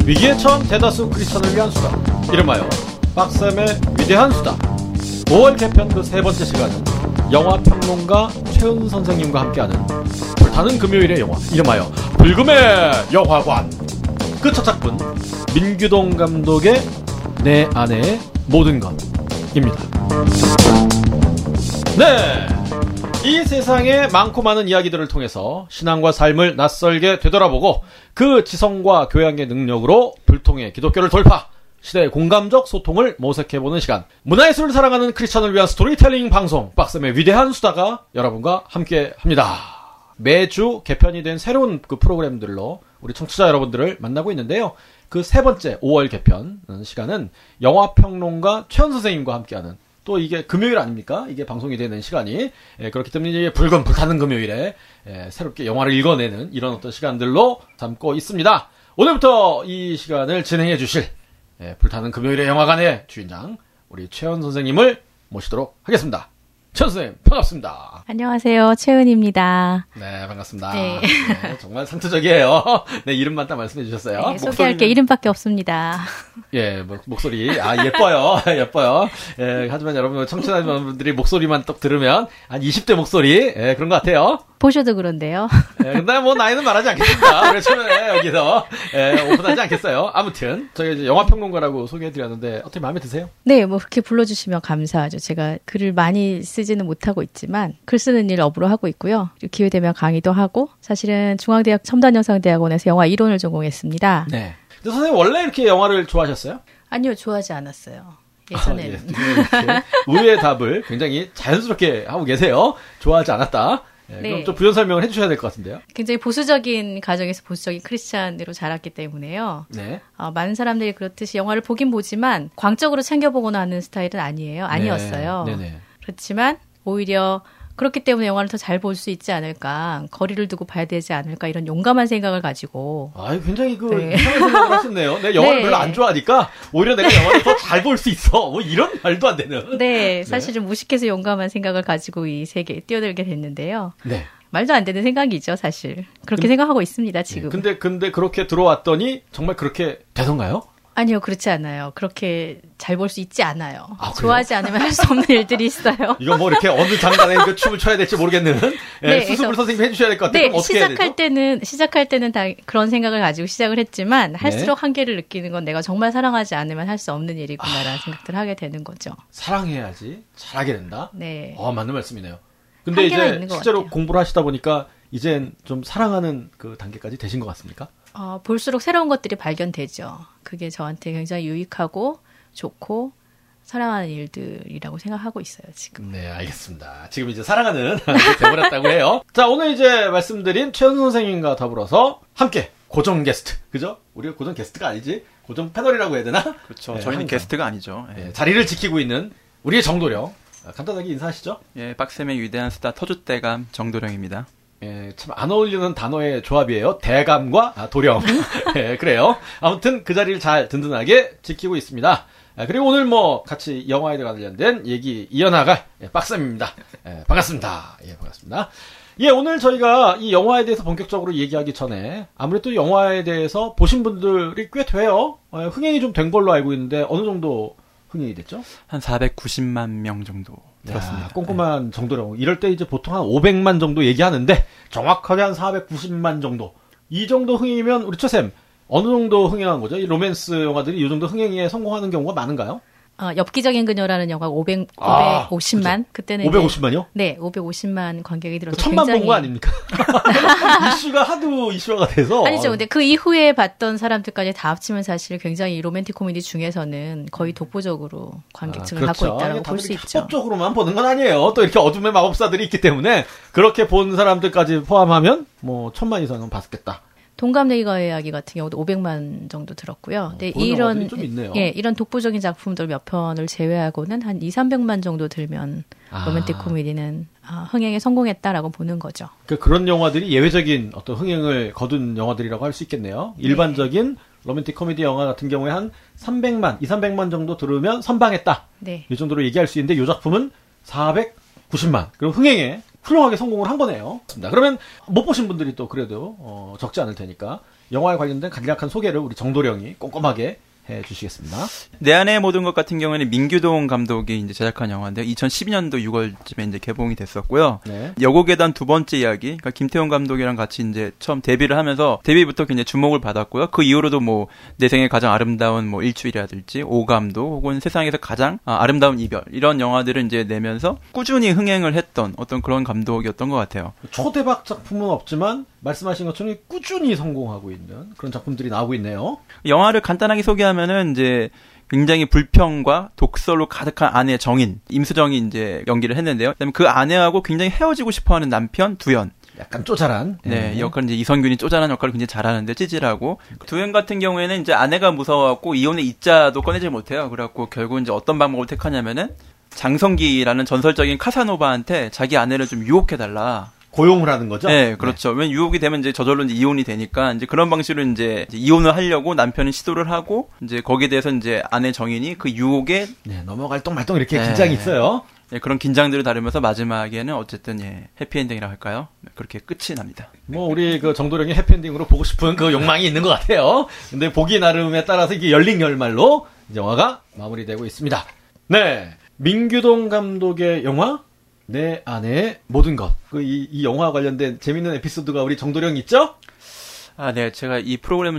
위기에 처한 대다수 크리스천을 위한 수다, 이름하여 박쌤의 위대한 수다. 5월 개편 그 세 번째 시간은 영화평론가 최은 선생님과 함께하는 불타는 금요일의 영화, 이름하여 불금의 영화관. 그 첫 작품 민규동 감독의 내 아내의 모든 것입니다. 네, 이 세상의 많고 많은 이야기들을 통해서 신앙과 삶을 낯설게 되돌아보고 그 지성과 교양의 능력으로 불통의 기독교를 돌파, 시대의 공감적 소통을 모색해보는 시간, 문화예술을 사랑하는 크리스천을 위한 스토리텔링 방송 박쌤의 위대한 수다가 여러분과 함께합니다. 매주 개편이 된 새로운 그 프로그램들로 우리 청취자 여러분들을 만나고 있는데요. 그 세 번째 5월 개편 시간은 영화평론가 최은 선생님과 함께하는, 또 이게 금요일 아닙니까? 이게 방송이 되는 시간이. 그렇기 때문에 이제 불금 불타는 금요일에 새롭게 영화를 읽어내는 이런 어떤 시간들로 삼고 있습니다. 오늘부터 이 시간을 진행해 주실 불타는 금요일의 영화관의 주인장 우리 최은 선생님을 모시도록 하겠습니다. 최은 선생님 반갑습니다. 안녕하세요, 최은입니다. 네, 반갑습니다. 네. 네, 정말 상투적이에요. 네, 이름만 딱 말씀해 주셨어요. 네, 소개할 게 이름밖에 없습니다. 예, 목소리 예뻐요. 예뻐요. 예, 하지만 여러분 청취자분들이 목소리만 딱 들으면 한 20대 목소리 그런 것 같아요. 보셔도 그런데요. 예, 근데 뭐 나이는 말하지 않겠습니다. 그래서 처음에 여기서 오픈하지 않겠어요. 아무튼 저희가 이제 영화평론가라고 소개해드렸는데 어떻게 마음에 드세요? 네, 뭐 그렇게 불러주시면 감사하죠. 제가 글을 많이 쓰지는 못하고 있지만 글 쓰는 일 업으로 하고 있고요. 기회되면 강의도 하고, 사실은 중앙대학 첨단영상대학원에서 영화 이론을 전공했습니다. 네. 근데 선생님 원래 이렇게 영화를 좋아하셨어요? 아니요, 좋아하지 않았어요. 예전에는. 예, 의외의 답을 굉장히 자연스럽게 하고 계세요. 좋아하지 않았다. 네. 그럼 좀 부연 설명을 해주셔야 될 것 같은데요. 굉장히 보수적인 가정에서 보수적인 크리스찬으로 자랐기 때문에요. 네. 많은 사람들이 그렇듯이 영화를 보긴 보지만 광적으로 챙겨보거나 하는 스타일은 아니었어요. 네. 네네. 그렇지만 오히려 그렇기 때문에 영화를 더 잘 볼 수 있지 않을까, 거리를 두고 봐야 되지 않을까, 이런 용감한 생각을 가지고. 굉장히 이상한 생각을 하셨네요. 내 영화를 별로 안 좋아하니까 오히려 내가 영화를 더 잘 볼 수 있어. 뭐 이런 말도 안 되는. 네, 사실 좀 무식해서 용감한 생각을 가지고 이 세계에 뛰어들게 됐는데요. 네. 말도 안 되는 생각이죠, 사실. 그렇게 생각하고 있습니다, 지금. 네. 근데 그렇게 들어왔더니 정말 그렇게 되던가요? 아니요, 그렇지 않아요. 그렇게 잘 볼 수 있지 않아요. 좋아하지 않으면 할 수 없는 일들이 있어요. 이거 뭐 이렇게 어느 장단에 그 춤을 춰야 될지 모르겠는 수습을 선생님이 해주셔야 될 것 같아요. 네, 어떻게 해야 되죠? 시작할 때는 다 그런 생각을 가지고 시작을 했지만 할수록 한계를 느끼는 건 내가 정말 사랑하지 않으면 할 수 없는 일이구나라는 생각들을 하게 되는 거죠. 사랑해야지 잘하게 된다? 네. 맞는 말씀이네요. 근데 이제 실제로 같아요. 공부를 하시다 보니까 이젠 좀 사랑하는 그 단계까지 되신 것 같습니까? 볼수록 새로운 것들이 발견되죠. 그게 저한테 굉장히 유익하고 좋고 사랑하는 일들이라고 생각하고 있어요, 지금. 네, 알겠습니다. 지금 이제 사랑하는 돼버렸다고 해요. 자, 오늘 이제 말씀드린 최은 선생님과 더불어서 함께 고정 게스트, 그죠? 우리가 고정 게스트가 아니지, 고정 패널이라고 해야 되나? 그렇죠. 저희는 게스트가 아니죠. 네, 자리를 지키고 있는 우리의 정도령. 간단하게 인사하시죠. 예, 박쌤의 위대한 스타 터줏대감 정도령입니다. 예, 참 안 어울리는 단어의 조합이에요. 대감과 도령. 예, 그래요. 아무튼 그 자리를 잘 든든하게 지키고 있습니다. 그리고 오늘 뭐 같이 영화에 관련된 얘기 이어나갈 박쌤입니다. 반갑습니다. 반갑습니다. 오늘 저희가 이 영화에 대해서 본격적으로 얘기하기 전에 아무래도 영화에 대해서 보신 분들이 꽤 돼요. 흥행이 좀 된 걸로 알고 있는데 어느 정도 흥행이 됐죠? 한 490만 명 정도 들었습니다. 꼼꼼한 정도로. 이럴 때 이제 보통 한 500만 정도 얘기하는데 정확하게 한 490만 정도. 이 정도 흥행이면 우리 최쌤 어느 정도 흥행한 거죠? 이 로맨스 영화들이 이 정도 흥행에 성공하는 경우가 많은가요? 엽기적인 그녀라는 영화가 550만? 그때는 550만이요? 네, 550만 관객이 들어서 1000만 본 거 아닙니까? 이슈가 하도 이슈화가 돼서. 아니죠. 근데 그 이후에 봤던 사람들까지 다 합치면 사실 굉장히 로맨틱 코미디 중에서는 거의 독보적으로 관객층을 그렇죠. 갖고 있다고 볼 수 있죠. 합법적으로만 보는 건 아니에요. 또 이렇게 어둠의 마법사들이 있기 때문에 그렇게 본 사람들까지 포함하면 뭐 1000만 이상은 봤겠다. 동갑내기가의 이야기 같은 경우도 500만 정도 들었고요. 근데 이런 좀 있네요. 이런 독보적인 작품들 몇 편을 제외하고는 한 200~300만 정도 들면 로맨틱 코미디는 흥행에 성공했다라고 보는 거죠. 그런 영화들이 예외적인 어떤 흥행을 거둔 영화들이라고 할 수 있겠네요. 일반적인 로맨틱 코미디 영화 같은 경우에 한 300만, 200~300만 정도 들으면 선방했다. 네. 이 정도로 얘기할 수 있는데 이 작품은 490만. 그리고 흥행에 훌륭하게 성공을 한 거네요. 그러면 못 보신 분들이 또 그래도 적지 않을 테니까 영화에 관련된 간략한 소개를 우리 정도령이 꼼꼼하게 해주시겠습니다. 내 안의 모든 것 같은 경우에는 민규동 감독이 이제 제작한 영화인데 2012년도 6월쯤에 이제 개봉이 됐었고요. 네. 여고괴단 두 번째 이야기, 그러니까 김태훈 감독이랑 같이 이제 처음 데뷔를 하면서 데뷔부터 굉장히 주목을 받았고요. 그 이후로도 뭐 내 생애 가장 아름다운 뭐 일주일이라든지 오감도 혹은 세상에서 가장 아름다운 이별 이런 영화들을 이제 내면서 꾸준히 흥행을 했던 어떤 그런 감독이었던 것 같아요. 초대박 작품은 없지만 말씀하신 것처럼 꾸준히 성공하고 있는 그런 작품들이 나오고 있네요. 영화를 간단하게 소개하면은 이제 굉장히 불평과 독설로 가득한 아내 정인, 임수정이 이제 연기를 했는데요. 그다음에 그 아내하고 굉장히 헤어지고 싶어하는 남편 두현. 약간 쪼잘한. 네, 이 역할은 이제 이성균이 쪼잘한 역할을 굉장히 잘하는데 찌질하고 두현 같은 경우에는 이제 아내가 무서워갖고 이혼의 이자도 꺼내지 못해요. 그래갖고 결국 이제 어떤 방법을 택하냐면은 장성기라는 전설적인 카사노바한테 자기 아내를 좀 유혹해달라. 고용을 하는 거죠? 네, 그렇죠. 왜 유혹이 되면 이제 저절로 이제 이혼이 되니까 이제 그런 방식으로 이제 이혼을 하려고 남편이 시도를 하고 이제 거기에 대해서 이제 아내 정인이 그 유혹에 넘어갈 똥 말똥 이렇게 긴장이 있어요. 네, 그런 긴장들을 다루면서 마지막에는 어쨌든 해피엔딩이라고 할까요? 그렇게 끝이 납니다. 뭐 우리 그 정도령의 해피엔딩으로 보고 싶은 그 욕망이 있는 것 같아요. 근데 보기 나름에 따라서 이게 열링열말로 영화가 마무리되고 있습니다. 네, 민규동 감독의 영화 내 안의 모든 것. 이 영화 관련된 재밌는 에피소드가 우리 정도령 있죠? 네. 제가 이 프로그램을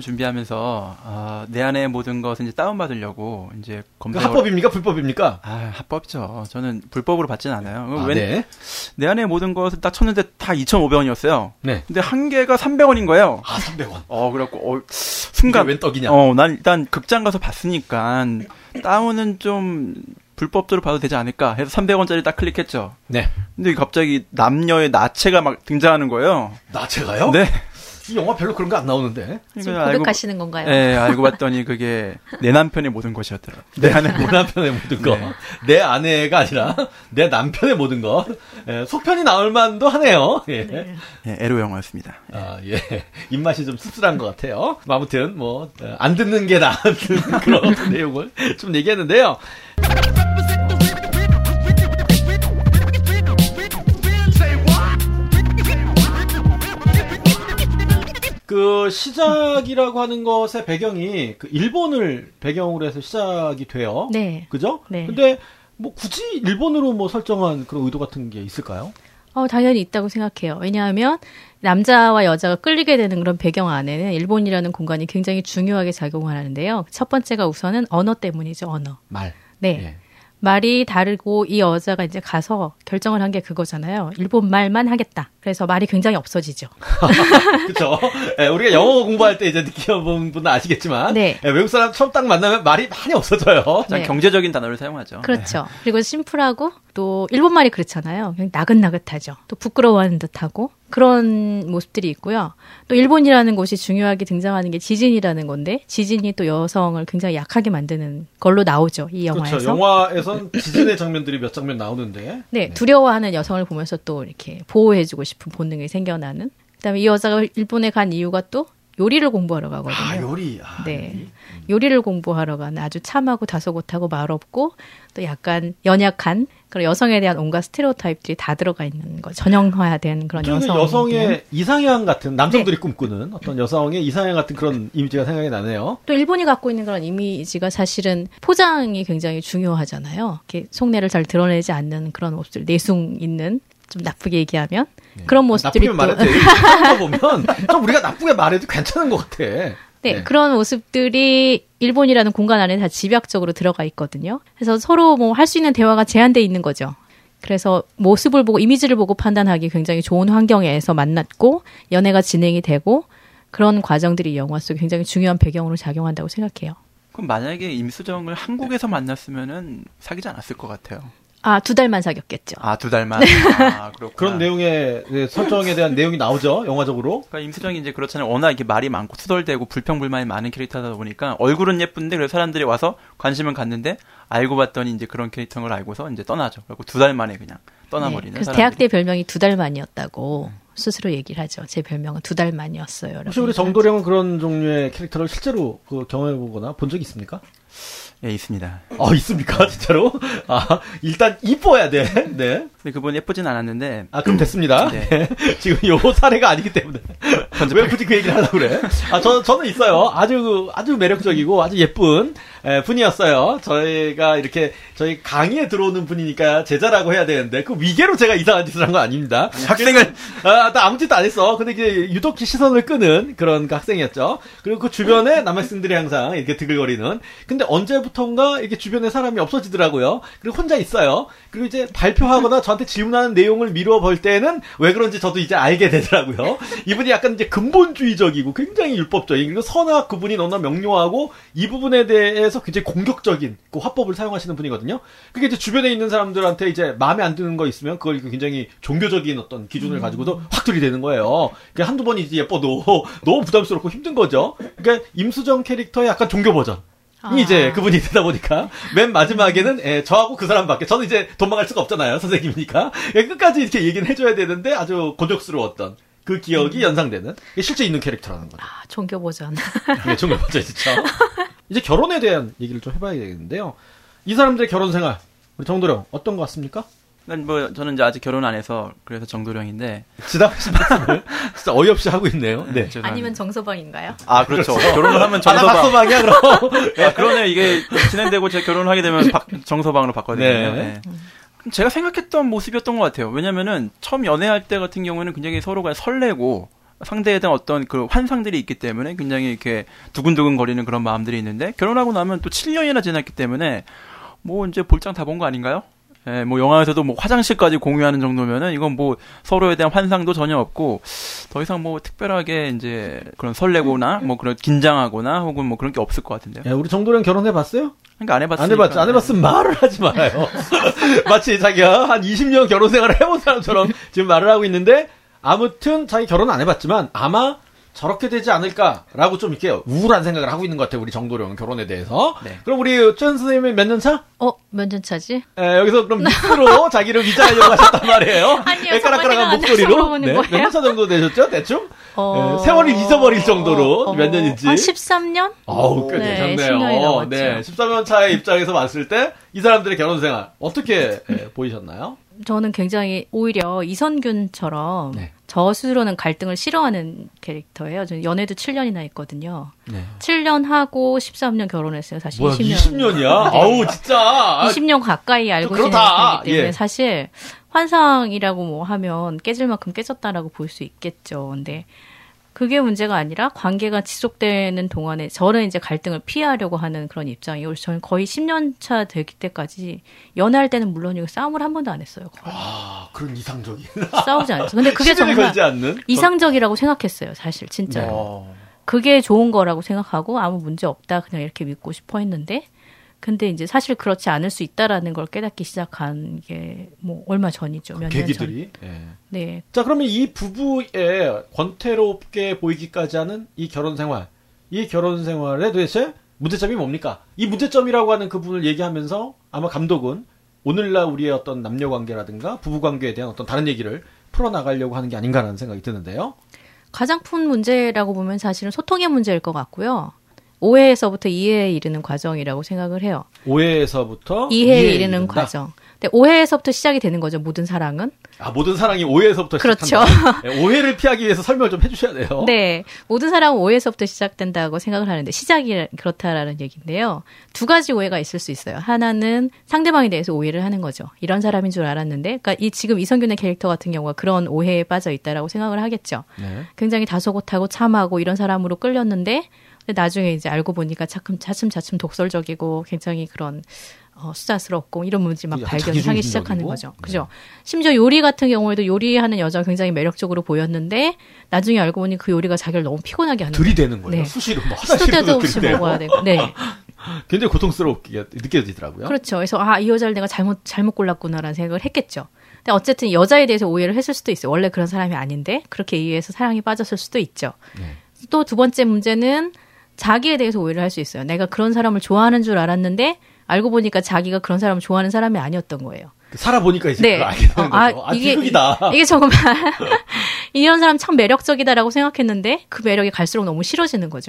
준비하면서, 내 안의 모든 것을 이제 다운받으려고 이제 검색을. 합법입니까? 불법입니까? 합법이죠. 저는 불법으로 받진 않아요. 네. 내 안의 모든 것을 딱 쳤는데 다 2,500원이었어요. 네. 근데 한 개가 300원인 거예요. 300원. 그래갖고, 순간. 웬 떡이냐? 난 일단 극장 가서 봤으니까, 다운은 좀, 불법적으로 봐도 되지 않을까 해서 300원짜리 딱 클릭했죠. 네. 근데 갑자기 남녀의 나체가 막 등장하는 거예요. 나체가요? 네. 이 영화 별로 그런 거 안 나오는데. 지금 고백하시는 건가요? 네, 알고 봤더니 그게 내 남편의 모든 것이었더라고요. 내 남편의 모든 것. 네. 내 아내가 아니라 내 남편의 모든 것. 속편이 나올 만도 하네요. 예. 네, 에로 영화였습니다. 예. 입맛이 좀 씁쓸한 것 같아요. 아무튼 안 듣는 게 나은 그런 내용을 좀 얘기했는데요. 그 시작이라고 하는 것의 배경이 그 일본을 배경으로 해서 시작이 돼요. 네. 그죠? 네. 근데 뭐 굳이 일본으로 설정한 그런 의도 같은 게 있을까요? 당연히 있다고 생각해요. 왜냐하면 남자와 여자가 끌리게 되는 그런 배경 안에는 일본이라는 공간이 굉장히 중요하게 작용을 하는데요. 첫 번째가 우선은 언어 때문이죠. 언어. 말. 네. 예. 말이 다르고 이 여자가 이제 가서 결정을 한 게 그거잖아요. 일본 말만 하겠다. 그래서 말이 굉장히 없어지죠. 그렇죠. 우리가 영어 공부할 때 이제 느껴본 분은 아시겠지만 외국 사람 처음 딱 만나면 말이 많이 없어져요. 네. 경제적인 단어를 사용하죠. 그렇죠. 그리고 심플하고 또 일본 말이 그렇잖아요. 그냥 나긋나긋하죠. 또 부끄러워하는 듯하고 그런 모습들이 있고요. 또 일본이라는 곳이 중요하게 등장하는 게 지진이라는 건데 지진이 또 여성을 굉장히 약하게 만드는 걸로 나오죠. 이 영화에서. 그렇죠. 영화에선 지진의 장면들이 몇 장면 나오는데 두려워하는 여성을 보면서 또 이렇게 보호해주고 싶은 본능이 생겨나는. 그다음에 이 여자가 일본에 간 이유가 또 요리를 공부하러 가거든요. 요리. 네. 요리를 공부하러 가는 아주 참하고 다소곳하고 말없고 또 약간 연약한 그런 여성에 대한 온갖 스테레오타입들이 다 들어가 있는 거. 전형화된 그런 여성의 이상향 같은 남성들이 꿈꾸는 어떤 여성의 이상향 같은 그런 이미지가 생각이 나네요. 또 일본이 갖고 있는 그런 이미지가 사실은 포장이 굉장히 중요하잖아요. 이렇게 속내를 잘 드러내지 않는 그런 모습들, 내숭 있는 좀 나쁘게 얘기하면 그런 모습들이 나쁘게 말해도 보면 좀 우리가 나쁘게 말해도 괜찮은 것 같아. 네, 그런 모습들이 일본이라는 공간 안에 다 집약적으로 들어가 있거든요. 그래서 서로 뭐 할 수 있는 대화가 제한돼 있는 거죠. 그래서 모습을 보고 이미지를 보고 판단하기 굉장히 좋은 환경에서 만났고 연애가 진행이 되고 그런 과정들이 영화 속에 굉장히 중요한 배경으로 작용한다고 생각해요. 그럼 만약에 임수정을 한국에서 만났으면은 사귀지 않았을 것 같아요. 2달만 사귀었겠죠. 2달만. 그렇구나. 그런 내용의 설정에 대한 내용이 나오죠, 영화적으로. 그러니까 임수정이 이제 그렇잖아요. 워낙 이렇게 말이 많고 투덜대고 불평불만이 많은 캐릭터다 보니까 얼굴은 예쁜데 그래서 사람들이 와서 관심은 갖는데 알고 봤더니 이제 그런 캐릭터인 걸 알고서 이제 떠나죠. 그리고 2달 만에 그냥 떠나버리는. 그래서 대학 때 별명이 2달 만이었다고 스스로 얘기를 하죠. 제 별명은 2달 만이었어요. 혹시 우리 정도령은 그런 종류의 캐릭터를 실제로 경험해보거나 본 적이 있습니까? 예, 있습니다. 있습니까? 진짜로? 일단 이뻐야 돼. 네. 근데 그분 예쁘진 않았는데. 그럼 됐습니다. 네. 지금 요 사례가 아니기 때문에. 왜 굳이 그 얘기를 하려고 그래? 저는 있어요. 아주 매력적이고 아주 예쁜 분이었어요. 저희가 이렇게 저희 강의에 들어오는 분이니까 제자라고 해야 되는데 그 위계로 제가 이상한 짓을 한 거 아닙니다. 학생을 나 아무 짓도 안 했어. 근데 이게 유독 시선을 끄는 그런 그 학생이었죠. 그리고 그 주변에 남학생들이 항상 이렇게 드글거리는. 근데 언제부턴가 이렇게 주변에 사람이 없어지더라고요. 그리고 혼자 있어요. 그리고 이제 발표하거나 저한테 질문하는 내용을 미루어 볼 때는 왜 그런지 저도 이제 알게 되더라고요. 이분이 약간 이제 근본주의적이고 굉장히 율법적인 그리고 선악 구분이 너무나 명료하고 이 부분에 대해서 굉장히 공격적인 그 화법을 사용하시는 분이거든요. 그게 이제 주변에 있는 사람들한테 이제 마음에 안 드는 거 있으면 그걸 굉장히 종교적인 어떤 기준을 가지고도 확 들이대는 거예요. 그러니까 한두 번이 이제 예뻐도 너무 부담스럽고 힘든 거죠. 그러니까 임수정 캐릭터의 약간 종교 버전. 이제 그분이 되다 보니까 맨 마지막에는 저하고 그 사람밖에 저는 이제 도망갈 수가 없잖아요. 선생님이니까 끝까지 이렇게 얘기는 해줘야 되는데 아주 곤욕스러웠던 그 기억이 연상되는 실제 있는 캐릭터라는 거죠. 종교 버전. 네, 종교 버전이죠. 이제 결혼에 대한 얘기를 좀 해봐야 되겠는데요. 이 사람들의 결혼 생활 우리 정도령 어떤 것 같습니까? 저는 이제 아직 결혼 안 해서 그래서 정도령인데 지나가신 말씀을 진짜 어이없이 하고 있네요. 네. 아니면 정서방인가요? 그렇죠. 결혼을 하면 정서방. 박서방이야 그럼. 그러네요. 이게 진행되고 제가 결혼을 하게 되면 정서방으로 바꿔야 되거든요. 네. 제가 생각했던 모습이었던 것 같아요. 왜냐면은 처음 연애할 때 같은 경우에는 굉장히 서로가 설레고 상대에 대한 어떤 그 환상들이 있기 때문에 굉장히 이렇게 두근두근 거리는 그런 마음들이 있는데 결혼하고 나면 또 7년이나 지났기 때문에 뭐 이제 볼장 다 본 거 아닌가요? 예, 뭐 영화에서도 뭐 화장실까지 공유하는 정도면은 이건 뭐 서로에 대한 환상도 전혀 없고 더 이상 뭐 특별하게 이제 그런 설레거나 뭐 그런 긴장하거나 혹은 뭐 그런 게 없을 것 같은데요. 야, 우리 정도령 결혼해 봤어요? 그러니까 안 해봤으니까. 안 해봤으면 말을 하지 말아요. 마치 자기가 한 20년 결혼 생활을 해본 사람처럼 지금 말을 하고 있는데 아무튼 자기 결혼 안 해봤지만 아마 저렇게 되지 않을까라고 좀 이렇게 우울한 생각을 하고 있는 것 같아요. 우리 정도령 결혼에 대해서. 네. 그럼 우리 쩐 선생님은 몇 년 차? 몇 년 차지? 여기서 그럼 미스로 자기를 위자하려고 하셨단 말이에요. 아니요. 까락까락한 목소리로. 네. 몇 년 차 정도 되셨죠? 대충? 세월을 잊어버릴 정도로 몇 년인지. 한 13년? 꽤 네, 되셨네요. 10년이 넘었죠. 네, 13년 차의 입장에서 봤을 때 이 사람들의 결혼 생활 어떻게 보이셨나요? 저는 굉장히 오히려 이선균처럼 저 스스로는 갈등을 싫어하는 캐릭터예요. 저는 연애도 7년이나 했거든요. 7년 하고 13년 결혼했어요. 사실 뭐야, 20년. 20년이야? 아우 진짜. 20년 가까이 알고 지낸 사람이기 때문에 사실 환상이라고 뭐 하면 깨질 만큼 깨졌다라고 볼 수 있겠죠. 근데 그게 문제가 아니라 관계가 지속되는 동안에 저는 이제 갈등을 피하려고 하는 그런 입장이에요. 그래서 저는 거의 10년 차 되기 때까지 연애할 때는 물론이고 싸움을 한 번도 안 했어요. 거의. 그런 이상적인. 싸우지 않았어요. 근데 그게 정말 걸지 않는? 이상적이라고 생각했어요. 사실 진짜. 그게 좋은 거라고 생각하고 아무 문제 없다 그냥 이렇게 믿고 싶어 했는데 근데 이제 사실 그렇지 않을 수 있다라는 걸 깨닫기 시작한 게 뭐 얼마 전이죠. 몇 년 전. 계기들이. 네. 자, 그러면 이 부부의 권태롭게 보이기까지 하는 이 결혼 생활. 이 결혼 생활에 도대체 문제점이 뭡니까? 이 문제점이라고 하는 그분을 얘기하면서 아마 감독은 오늘날 우리의 어떤 남녀 관계라든가 부부 관계에 대한 어떤 다른 얘기를 풀어나가려고 하는 게 아닌가라는 생각이 드는데요. 가장 큰 문제라고 보면 사실은 소통의 문제일 것 같고요. 오해에서부터 이해에 이르는 과정이라고 생각을 해요. 오해에서부터 이해에 이르는 과정. 근데 오해에서부터 시작이 되는 거죠. 모든 사랑은. 모든 사랑이 오해에서부터 그렇죠. 시작한다. 네, 오해를 피하기 위해서 설명을 좀 해주셔야 돼요. 네. 모든 사랑은 오해에서부터 시작된다고 생각을 하는데 시작이 그렇다라는 얘기인데요. 두 가지 오해가 있을 수 있어요. 하나는 상대방에 대해서 오해를 하는 거죠. 이런 사람인 줄 알았는데 그러니까 지금 이성균의 캐릭터 같은 경우가 그런 오해에 빠져 있다라고 생각을 하겠죠. 네. 굉장히 다소곳하고 참하고 이런 사람으로 끌렸는데 근데 나중에 이제 알고 보니까 차츰 독설적이고 굉장히 그런 수다스럽고 이런 문제 막 발견을 하기 시작하는 거죠. 그죠? 심지어 요리 같은 경우에도 요리하는 여자가 굉장히 매력적으로 보였는데 나중에 알고 보니 그 요리가 자기를 너무 피곤하게 하는 들이대는 거예요. 네. 수시로 뭐 시도 때도 없이 먹어야 되고. 네. 굉장히 고통스럽게 느껴지더라고요. 그렇죠. 그래서 이 여자를 내가 잘못 골랐구나라는 생각을 했겠죠. 근데 어쨌든 여자에 대해서 오해를 했을 수도 있어요. 원래 그런 사람이 아닌데 그렇게 이해해서 사랑에 빠졌을 수도 있죠. 또 두 번째 문제는 자기에 대해서 오해를 할 수 있어요. 내가 그런 사람을 좋아하는 줄 알았는데 알고 보니까 자기가 그런 사람을 좋아하는 사람이 아니었던 거예요. 살아보니까 이제 그걸 알게 되는 거죠. 이게 정말 이런 사람 참 매력적이다라고 생각했는데 그 매력이 갈수록 너무 싫어지는 거죠.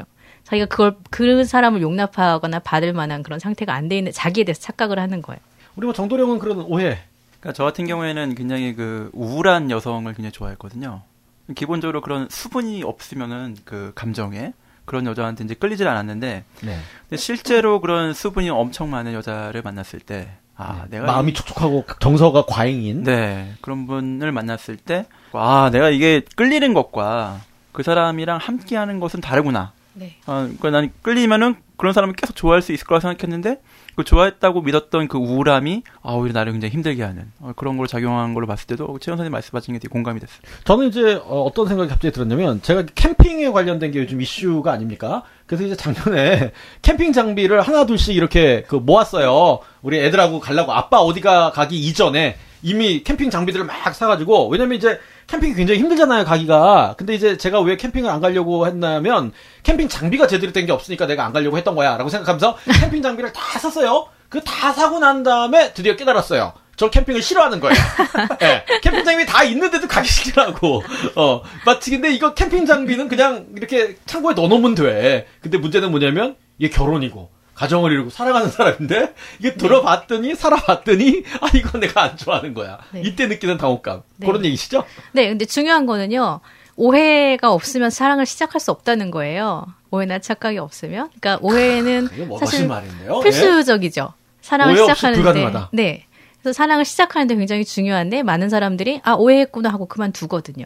자기가 그 사람을 용납하거나 받을 만한 그런 상태가 안 돼 있는 자기에 대해서 착각을 하는 거예요. 우리 뭐 정도령은 그런 오해. 그러니까 저 같은 경우에는 굉장히 그 우울한 여성을 굉장히 좋아했거든요. 기본적으로 그런 수분이 없으면은 그 감정에 그런 여자한테 이제 끌리질 않았는데, 네. 근데 실제로 그런 수분이 엄청 많은 여자를 만났을 때, 내가 마음이 촉촉하고 정서가 과잉인. 네, 그런 분을 만났을 때, 내가 이게 끌리는 것과 그 사람이랑 함께하는 것은 다르구나. 네. 그러니까 난 끌리면은 그런 사람을 계속 좋아할 수 있을 거라 생각했는데, 그 좋아했다고 믿었던 그 우울함이 오히려 나를 굉장히 힘들게 하는 그런 걸 작용한 걸로 봤을 때도 최영 선생님 말씀하신 게 되게 공감이 됐어요. 저는 이제 어떤 생각이 갑자기 들었냐면 제가 캠핑에 관련된 게 요즘 이슈가 아닙니까? 그래서 이제 작년에 캠핑 장비를 하나 둘씩 이렇게 모았어요. 우리 애들하고 가려고 아빠 어디가 가기 이전에 이미 캠핑 장비들을 막 사가지고, 왜냐면 이제 캠핑이 굉장히 힘들잖아요, 가기가. 근데 이제 제가 왜 캠핑을 안 가려고 했냐면, 캠핑 장비가 제대로 된 게 없으니까 내가 안 가려고 했던 거야, 라고 생각하면서 캠핑 장비를 다 샀어요. 그 다 사고 난 다음에 드디어 깨달았어요. 저 캠핑을 싫어하는 거예요. 네, 캠핑 장비 다 있는데도 가기 싫더라고. 마치 근데 이거 캠핑 장비는 그냥 이렇게 창고에 넣어놓으면 돼. 근데 문제는 뭐냐면, 이게 결혼이고, 가정을 이루고 사랑하는 사람인데 이게 들어봤더니 살아봤더니 이건 내가 안 좋아하는 거야. 네. 이때 느끼는 당혹감. 네. 그런 얘기시죠? 네. 근데 중요한 거는요. 오해가 없으면 사랑을 시작할 수 없다는 거예요. 오해나 착각이 없으면. 그러니까 오해는 사실 말인데요? 필수적이죠. 사랑을 시작하는데. 불가능하다. 네. 그래서 사랑을 시작하는데 굉장히 중요한데 많은 사람들이 오해했구나 하고 그만두거든요.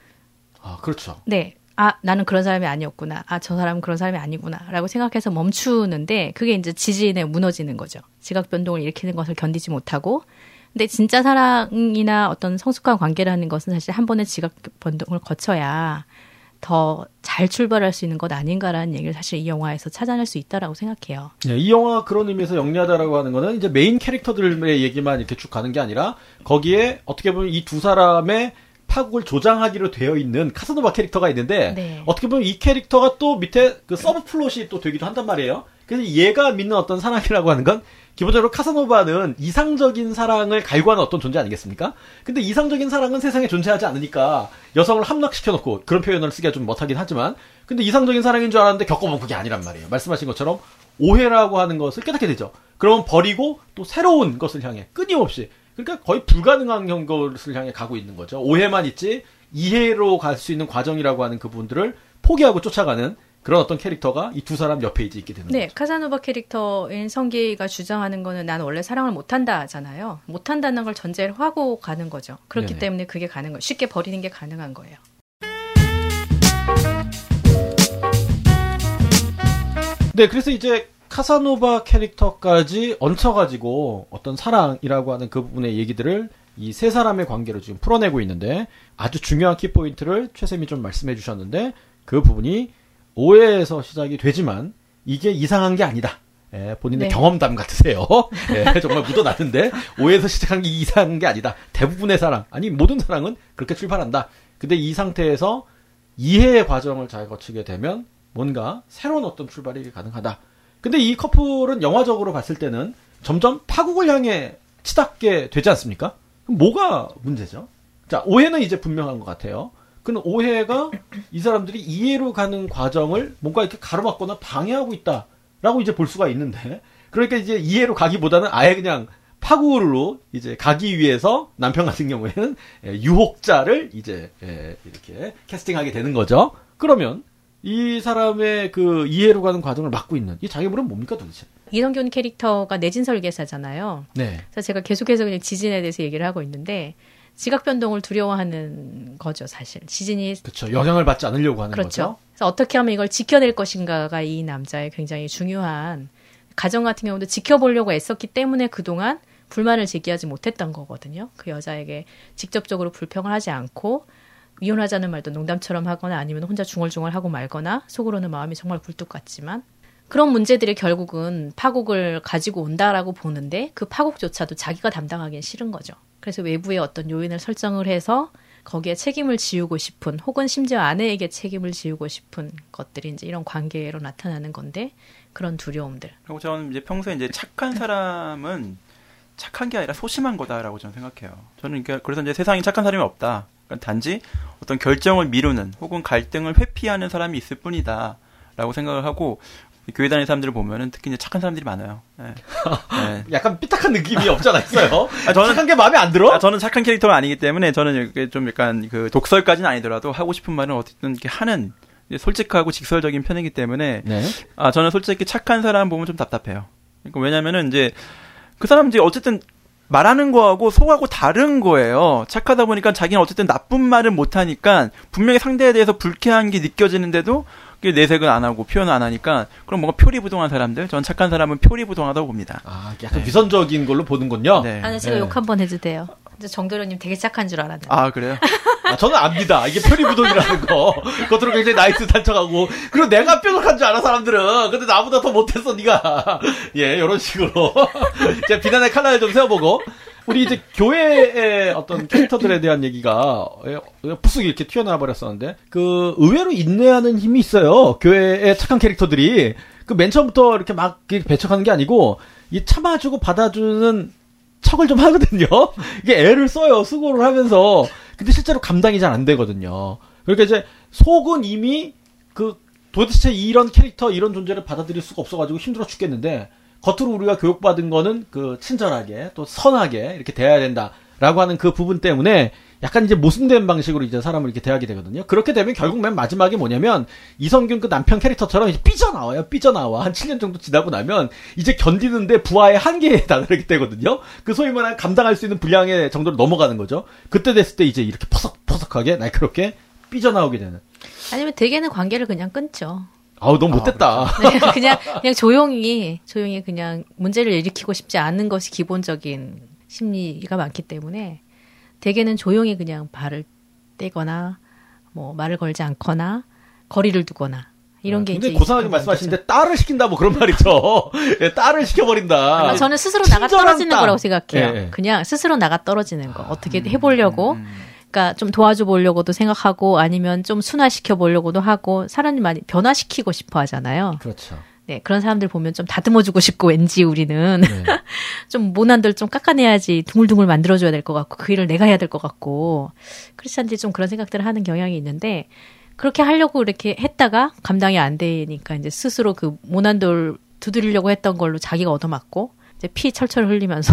그렇죠. 네. 나는 그런 사람이 아니었구나. 저 사람은 그런 사람이 아니구나. 라고 생각해서 멈추는데 그게 이제 지진에 무너지는 거죠. 지각 변동을 일으키는 것을 견디지 못하고. 근데 진짜 사랑이나 어떤 성숙한 관계라는 것은 사실 한 번의 지각 변동을 거쳐야 더 잘 출발할 수 있는 것 아닌가라는 얘기를 사실 이 영화에서 찾아낼 수 있다라고 생각해요. 네, 이 영화 그런 의미에서 영리하다라고 하는 거는 이제 메인 캐릭터들의 얘기만 이렇게 쭉 가는 게 아니라 거기에 어떻게 보면 이 두 사람의 파국을 조장하기로 되어 있는 카사노바 캐릭터가 있는데, 네. 어떻게 보면 이 캐릭터가 또 밑에 그 서브 플롯이 또 되기도 한단 말이에요. 그래서 얘가 믿는 어떤 사랑이라고 하는 건 기본적으로 카사노바는 이상적인 사랑을 갈구하는 어떤 존재 아니겠습니까? 근데 이상적인 사랑은 세상에 존재하지 않으니까 여성을 함락시켜놓고, 그런 표현을 쓰기가 좀 못하긴 하지만, 근데 이상적인 사랑인 줄 알았는데 겪어보면 그게 아니란 말이에요. 말씀하신 것처럼 오해라고 하는 것을 깨닫게 되죠. 그러면 버리고 또 새로운 것을 향해 끊임없이, 그러니까 거의 불가능한 것을 향해 가고 있는 거죠. 오해만 있지 이해로 갈 수 있는 과정이라고 하는 그 부분들을 포기하고 쫓아가는 그런 어떤 캐릭터가 이 두 사람 옆에 이제 있게 되는 거죠. 네, 카사노바 캐릭터인 성기가 주장하는 거는 나는 원래 사랑을 못한다잖아요. 못한다는 걸 전제로 하고 가는 거죠. 그렇기 네네. 때문에 그게 가는 거예요. 쉽게 버리는 게 가능한 거예요. 네, 그래서 이제 카사노바 캐릭터까지 얹혀가지고 어떤 사랑이라고 하는 그 부분의 얘기들을 이 세 사람의 관계로 지금 풀어내고 있는데, 아주 중요한 키포인트를 최쌤이 좀 말씀해 주셨는데, 그 부분이 오해에서 시작이 되지만 이게 이상한 게 아니다. 본인의 네. 경험담 같으세요. 정말 묻어나는데 오해에서 시작한 게 이상한 게 아니다. 대부분의 사랑, 아니 모든 사랑은 그렇게 출발한다. 근데 이 상태에서 이해의 과정을 잘 거치게 되면 뭔가 새로운 어떤 출발이 가능하다. 근데 이 커플은 영화적으로 봤을 때는 점점 파국을 향해 치닫게 되지 않습니까? 그럼 뭐가 문제죠? 자, 오해는 이제 분명한 것 같아요. 그는 오해가 이 사람들이 이해로 가는 과정을 뭔가 이렇게 가로막거나 방해하고 있다라고 이제 볼 수가 있는데, 그러니까 이제 이해로 가기보다는 아예 그냥 파국으로 이제 가기 위해서 남편 같은 경우에는 유혹자를 이제 이렇게 캐스팅하게 되는 거죠. 그러면 이 사람의 그 이해로 가는 과정을 막고 있는 이 장애물은 뭡니까 도대체? 이동균 캐릭터가 내진 설계사잖아요. 네. 그래서 제가 계속해서 그냥 지진에 대해서 얘기를 하고 있는데, 지각 변동을 두려워하는 거죠, 사실. 지진이. 그렇죠. 영향을 받지 않으려고 하는 그렇죠. 거죠. 그래서 어떻게 하면 이걸 지켜낼 것인가가 이 남자의 굉장히 중요한, 가정 같은 경우도 지켜보려고 애썼기 때문에 그동안 불만을 제기하지 못했던 거거든요. 그 여자에게 직접적으로 불평을 하지 않고 이혼하자는 말도 농담처럼 하거나 아니면 혼자 중얼중얼 하고 말거나 속으로는 마음이 정말 굴뚝 같지만, 그런 문제들이 결국은 파국을 가지고 온다라고 보는데 그 파국조차도 자기가 담당하기는 싫은 거죠. 그래서 외부의 어떤 요인을 설정을 해서 거기에 책임을 지우고 싶은, 혹은 심지어 아내에게 책임을 지우고 싶은 것들이 이제 이런 관계로 나타나는 건데, 그런 두려움들. 그리고 저는 이제 평소에 이제 착한 사람은 착한 게 아니라 소심한 거다라고 저는 생각해요. 저는 그러니까 그래서 이제 세상에 착한 사람이 없다. 그러니까 단지 어떤 결정을 미루는 혹은 갈등을 회피하는 사람이 있을 뿐이다. 라고 생각을 하고, 교회 다니는 사람들을 보면은 특히 이제 착한 사람들이 많아요. 네. 네. 약간 삐딱한 느낌이 없잖아 있어요. 저는 착한 게 마음에 안 들어? 저는 착한 캐릭터가 아니기 때문에 저는 좀 약간 그 독설까지는 아니더라도 하고 싶은 말은 어쨌든 이렇게 하는 솔직하고 직설적인 편이기 때문에 네. 저는 솔직히 착한 사람 보면 좀 답답해요. 그러니까 왜냐면은 이제 그 사람 이제 어쨌든 말하는 거하고 속하고 다른 거예요. 착하다 보니까 자기는 어쨌든 나쁜 말을 못 하니까 분명히 상대에 대해서 불쾌한 게 느껴지는데도 내색은 안 하고 표현을 안 하니까 그럼 뭔가 표리부동한 사람들, 전 착한 사람은 표리부동하다고 봅니다. 약간 위선적인 걸로 보는군요. 네. 제가 욕 한번 해도 돼요. 정도련님 되게 착한 줄 알았는데. 그래요? 저는 압니다. 이게 표리부동이라는 거. 겉으로 굉장히 나이스 탈척하고. 그리고 내가 뾰족한 줄 알아, 사람들은. 근데 나보다 더 못했어, 니가. 예, 이런 식으로. 제가 비난의 칼날을 좀 세워보고. 우리 이제 교회의 어떤 캐릭터들에 대한 얘기가 푸쓱 이렇게 튀어나와 버렸었는데, 의외로 인내하는 힘이 있어요. 교회의 착한 캐릭터들이. 맨 처음부터 이렇게 막 배척하는 게 아니고, 이 참아주고 받아주는 척을 좀 하거든요. 이게 애를 써요. 수고를 하면서. 근데 실제로 감당이 잘 안 되거든요. 그러니까 이제 속은 이미 도대체 이런 캐릭터, 이런 존재를 받아들일 수가 없어가지고 힘들어 죽겠는데, 겉으로 우리가 교육받은 거는 친절하게 또 선하게 이렇게 대해야 된다라고 하는 그 부분 때문에 약간 이제 모순된 방식으로 이제 사람을 이렇게 대하게 되거든요. 그렇게 되면 결국 맨 마지막에 뭐냐면 이성균 그 남편 캐릭터처럼 이제 삐져나와요. 삐져나와. 한 7년 정도 지나고 나면 이제 견디는데 부하의 한계에 다다르게 되거든요. 소위 말하는 감당할 수 있는 분량의 정도로 넘어가는 거죠. 그때 됐을 때 이제 이렇게 퍼석퍼석하게 날카롭게 삐져나오게 되는. 아니면 대개는 관계를 그냥 끊죠. 너무 못됐다. 네, 그냥 조용히 그냥 문제를 일으키고 싶지 않은 것이 기본적인 심리가 많기 때문에 대개는 조용히 그냥 발을 떼거나 뭐 말을 걸지 않거나 거리를 두거나 이런 게 근데 이제 고상하게 말씀하시는데 딸을 시킨다 뭐 그런 말이죠. 예, 딸을 시켜버린다. 저는 스스로 나가 떨어지는 딸. 거라고 생각해요. 예. 그냥 스스로 나가 떨어지는 거. 어떻게 해보려고. 그러니까 좀 도와줘 보려고도 생각하고 아니면 좀 순화시켜 보려고도 하고 사람이 많이 변화시키고 싶어 하잖아요. 그렇죠. 네, 그런 사람들 보면 좀 다듬어주고 싶고 왠지 우리는 좀 모난들 좀 깎아내야지 둥글둥글 만들어줘야 될 것 같고 그 일을 내가 해야 될 것 같고 크리스찬들이 좀 그런 생각들을 하는 경향이 있는데 그렇게 하려고 이렇게 했다가 감당이 안 되니까 이제 스스로 모난돌 두드리려고 했던 걸로 자기가 얻어맞고 이제 피 철철 흘리면서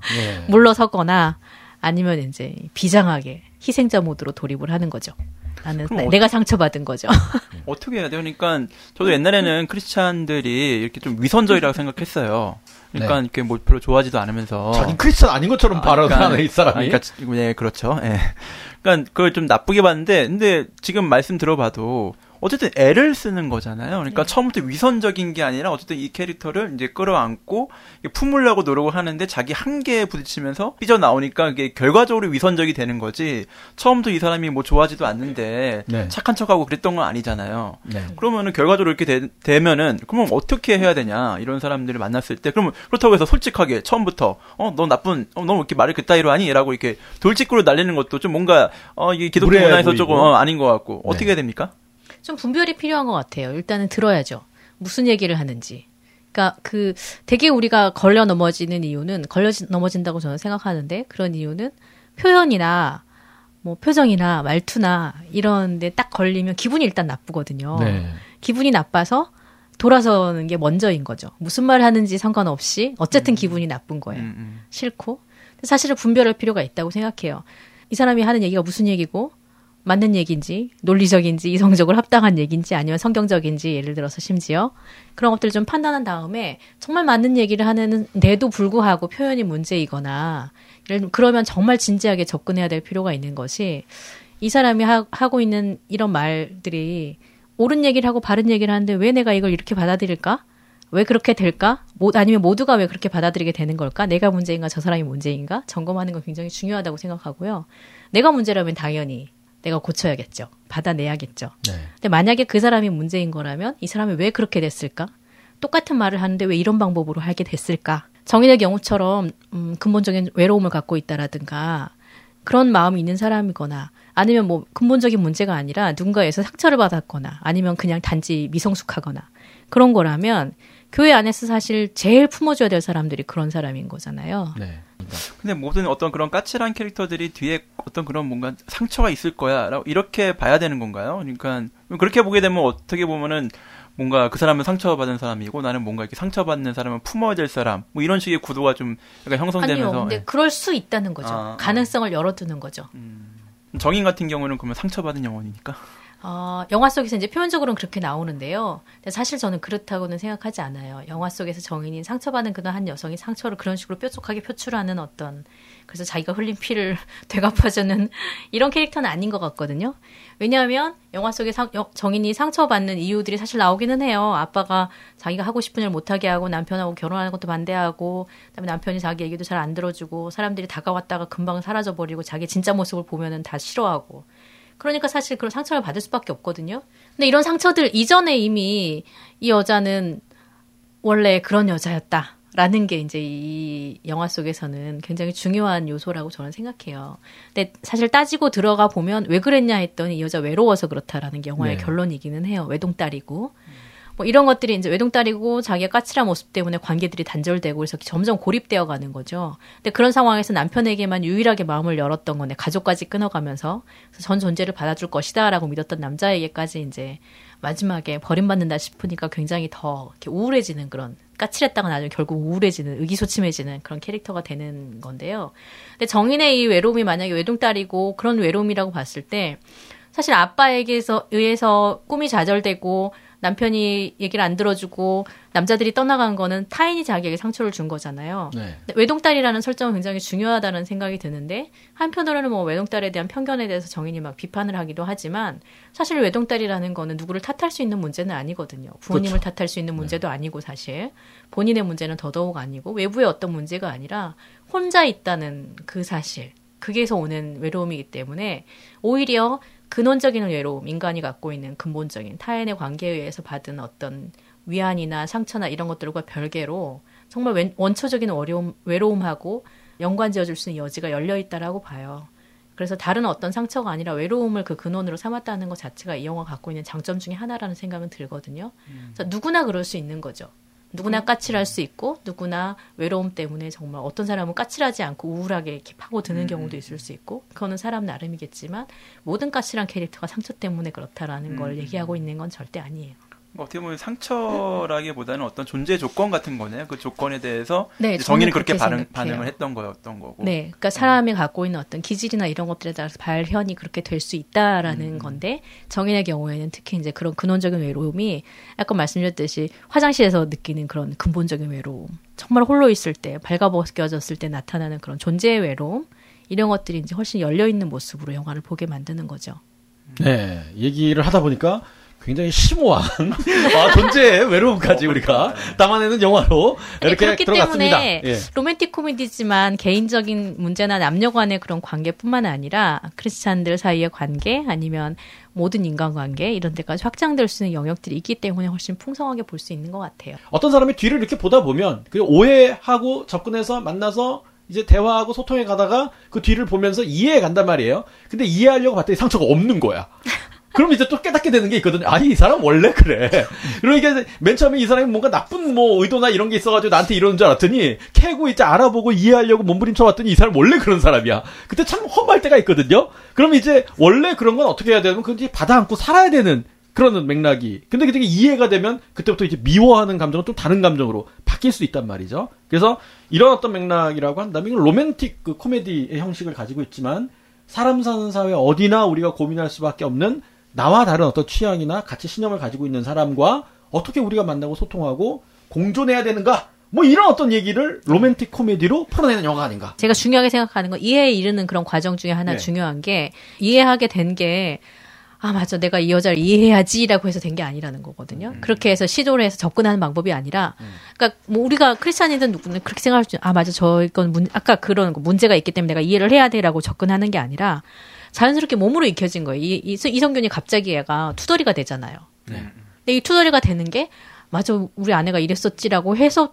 물러서거나 아니면 이제 비장하게 희생자 모드로 돌입을 하는 거죠. 나는 내가 상처받은 거죠. 어떻게 해야 돼요? 그러니까 저도 옛날에는 크리스찬들이 이렇게 좀 위선적이라고 생각했어요. 그러니까 이렇게 뭐 별로 좋아하지도 않으면서 자기 크리스찬 아닌 것처럼 발언하는 이 사람이. 그러니까 네, 그렇죠. 예. 그러니까 그걸 좀 나쁘게 봤는데 근데 지금 말씀 들어봐도 어쨌든 애를 쓰는 거잖아요. 그러니까 처음부터 위선적인 게 아니라 어쨌든 이 캐릭터를 이제 끌어안고 품으려고 노력을 하는데 자기 한계에 부딪히면서 삐져나오니까 이게 결과적으로 위선적이 되는 거지. 처음부터 이 사람이 뭐 좋아하지도 않는데 착한 척하고 그랬던 건 아니잖아요. 그러면은 결과적으로 이렇게 되면은 그러면 어떻게 해야 되냐. 이런 사람들을 만났을 때 그러면 그렇다고 해서 솔직하게 처음부터 너 나쁜 너 이렇게 말을 그따위로 하니? 라고 이렇게 돌직구로 날리는 것도 좀 뭔가 이게 기독교 문화에서 조금 아닌 것 같고 어떻게 해야 됩니까? 좀 분별이 필요한 것 같아요. 일단은 들어야죠. 무슨 얘기를 하는지. 그러니까 되게 우리가 걸려 넘어지는 이유는 걸려 넘어진다고 저는 생각하는데 그런 이유는 표현이나 뭐 표정이나 말투나 이런 데 딱 걸리면 기분이 일단 나쁘거든요. 기분이 나빠서 돌아서는 게 먼저인 거죠. 무슨 말 하는지 상관없이 어쨌든 기분이 나쁜 거예요. 싫고. 사실은 분별할 필요가 있다고 생각해요. 이 사람이 하는 얘기가 무슨 얘기고 맞는 얘기인지 논리적인지 이성적으로 합당한 얘기인지 아니면 성경적인지 예를 들어서 심지어 그런 것들을 좀 판단한 다음에 정말 맞는 얘기를 하는데도 불구하고 표현이 문제이거나 그러면 정말 진지하게 접근해야 될 필요가 있는 것이 이 사람이 하고 있는 이런 말들이 옳은 얘기를 하고 바른 얘기를 하는데 왜 내가 이걸 이렇게 받아들일까? 왜 그렇게 될까? 아니면 모두가 왜 그렇게 받아들이게 되는 걸까? 내가 문제인가 저 사람이 문제인가? 점검하는 건 굉장히 중요하다고 생각하고요. 내가 문제라면 당연히 내가 고쳐야겠죠. 받아내야겠죠. 근데 만약에 그 사람이 문제인 거라면 이 사람이 왜 그렇게 됐을까? 똑같은 말을 하는데 왜 이런 방법으로 하게 됐을까? 정인의 경우처럼 근본적인 외로움을 갖고 있다라든가 그런 마음이 있는 사람이거나 아니면 뭐 근본적인 문제가 아니라 누군가에서 상처를 받았거나 아니면 그냥 단지 미성숙하거나 그런 거라면 교회 안에서 사실 제일 품어줘야 될 사람들이 그런 사람인 거잖아요. 합니다. 근데 모든 어떤 그런 까칠한 캐릭터들이 뒤에 어떤 그런 뭔가 상처가 있을 거야. 이렇게 봐야 되는 건가요? 그러니까 그렇게 보게 되면 어떻게 보면은 뭔가 그 사람은 상처받은 사람이고 나는 뭔가 이렇게 상처받는 사람은 품어야 될 사람. 뭐 이런 식의 구도가 좀 약간 형성되면서. 아니요. 근데 그럴 수 있다는 거죠. 가능성을 열어두는 거죠. 정인 같은 경우는 그러면 상처받은 영혼이니까. 영화 속에서 이제 표면적으로는 그렇게 나오는데요. 근데 사실 저는 그렇다고는 생각하지 않아요. 영화 속에서 정인이 상처받은 그런 한 여성이 상처를 그런 식으로 뾰족하게 표출하는 어떤, 그래서 자기가 흘린 피를 되갚아주는 이런 캐릭터는 아닌 것 같거든요. 왜냐하면 영화 속에 정인이 상처받는 이유들이 사실 나오기는 해요. 아빠가 자기가 하고 싶은 일 못하게 하고 남편하고 결혼하는 것도 반대하고, 그다음에 남편이 자기 얘기도 잘 안 들어주고, 사람들이 다가왔다가 금방 사라져버리고 자기 진짜 모습을 보면은 다 싫어하고. 그러니까 사실 그런 상처를 받을 수밖에 없거든요. 근데 이런 상처들 이전에 이미 이 여자는 원래 그런 여자였다라는 게 이제 이 영화 속에서는 굉장히 중요한 요소라고 저는 생각해요. 근데 사실 따지고 들어가 보면 왜 그랬냐 했더니 이 여자 외로워서 그렇다라는 게 영화의 결론이기는 해요. 외동딸이고. 뭐 이런 것들이 이제 외동딸이고 자기가 까칠한 모습 때문에 관계들이 단절되고 그래서 점점 고립되어 가는 거죠. 근데 그런 상황에서 남편에게만 유일하게 마음을 열었던 건데 가족까지 끊어가면서 전 존재를 받아줄 것이다라고 믿었던 남자에게까지 이제 마지막에 버림받는다 싶으니까 굉장히 더 이렇게 우울해지는 그런, 까칠했다가 나중에 결국 우울해지는, 의기소침해지는 그런 캐릭터가 되는 건데요. 근데 정인의 이 외로움이 만약에 외동딸이고 그런 외로움이라고 봤을 때 사실 아빠에게 의해서 꿈이 좌절되고 남편이 얘기를 안 들어주고 남자들이 떠나간 거는 타인이 자기에게 상처를 준 거잖아요. 네. 외동딸이라는 설정은 굉장히 중요하다는 생각이 드는데, 한편으로는 뭐 외동딸에 대한 편견에 대해서 정인이 막 비판을 하기도 하지만 사실 외동딸이라는 거는 누구를 탓할 수 있는 문제는 아니거든요. 부모님을 그렇죠. 탓할 수 있는 문제도 아니고 사실 본인의 문제는 더더욱 아니고 외부의 어떤 문제가 아니라 혼자 있다는 그 사실, 그게서 오는 외로움이기 때문에 오히려 근원적인 외로움, 인간이 갖고 있는 근본적인 타인의 관계에 의해서 받은 어떤 위안이나 상처나 이런 것들과 별개로 정말 원초적인 외로움하고 연관지어줄 수 있는 여지가 열려있다라고 봐요. 그래서 다른 어떤 상처가 아니라 외로움을 그 근원으로 삼았다는 것 자체가 이 영화가 갖고 있는 장점 중에 하나라는 생각은 들거든요. 그래서 누구나 그럴 수 있는 거죠. 누구나 까칠할 수 있고 누구나 외로움 때문에 정말 어떤 사람은 까칠하지 않고 우울하게 이렇게 파고드는 경우도 있을 수 있고, 그거는 사람 나름이겠지만 모든 까칠한 캐릭터가 상처 때문에 그렇다라는 걸 얘기하고 있는 건 절대 아니에요. 어떻게 보면 상처라기보다는 어떤 존재 조건 같은 거네요. 그 조건에 대해서 네, 정의는 그렇게 반응을 했던 거였던 거고. 네, 그러니까 사람이 갖고 있는 어떤 기질이나 이런 것들에 따라서 발현이 그렇게 될 수 있다라는 건데, 정인의 경우에는 특히 이제 그런 근원적인 외로움이 아까 말씀드렸듯이 화장실에서 느끼는 그런 근본적인 외로움, 정말 홀로 있을 때, 발가벗겨졌을 때 나타나는 그런 존재의 외로움, 이런 것들이 이제 훨씬 열려 있는 모습으로 영화를 보게 만드는 거죠. 네, 얘기를 하다 보니까 굉장히 심오한 존재의 외로움까지 우리가 담아내는 영화로 이렇게 들어갔습니다. 때문에 로맨틱 코미디지만 개인적인 문제나 남녀 간의 그런 관계뿐만 아니라 크리스찬들 사이의 관계 아니면 모든 인간관계 이런 데까지 확장될 수 있는 영역들이 있기 때문에 훨씬 풍성하게 볼 수 있는 것 같아요. 어떤 사람이 뒤를 이렇게 보다 보면 오해하고 접근해서 만나서 이제 대화하고 소통해 가다가 그 뒤를 보면서 이해해 간단 말이에요. 근데 이해하려고 봤더니 상처가 없는 거야. 그럼 이제 또 깨닫게 되는 게 있거든요. 이 사람 원래 그래. 그러니까 맨 처음에 이 사람이 뭔가 나쁜 의도나 이런 게 있어가지고 나한테 이러는 줄 알았더니 캐고 이제 알아보고 이해하려고 몸부림쳐 봤더니 이 사람 원래 그런 사람이야. 그때 참 험할 때가 있거든요. 그럼 이제 원래 그런 건 어떻게 해야 되면 그건 이제 받아 안고 살아야 되는 그런 맥락이. 근데 그게 이해가 되면 그때부터 이제 미워하는 감정은 또 다른 감정으로 바뀔 수 있단 말이죠. 그래서 이런 어떤 맥락이라고 한다면 이건 로맨틱 그 코미디의 형식을 가지고 있지만 사람 사는 사회 어디나 우리가 고민할 수밖에 없는 나와 다른 어떤 취향이나 가치 신념을 가지고 있는 사람과 어떻게 우리가 만나고 소통하고 공존해야 되는가? 이런 어떤 얘기를 로맨틱 코미디로 풀어내는 영화가 아닌가? 제가 중요하게 생각하는 건 이해에 이르는 그런 과정 중에 하나 중요한 게, 이해하게 된 게 맞아, 내가 이 여자를 이해해야지라고 해서 된 게 아니라는 거거든요. 그렇게 해서 시도를 해서 접근하는 방법이 아니라, 그러니까 우리가 크리스찬이든 누구든 그렇게 생각할 수 있는, 맞아, 이건 아까 그런 거 문제가 있기 때문에 내가 이해를 해야 돼라고 접근하는 게 아니라 자연스럽게 몸으로 익혀진 거예요. 이성균이 갑자기 얘가 투덜이가 되잖아요. 근데 이 투덜이가 되는 게 맞아, 우리 아내가 이랬었지라고 해서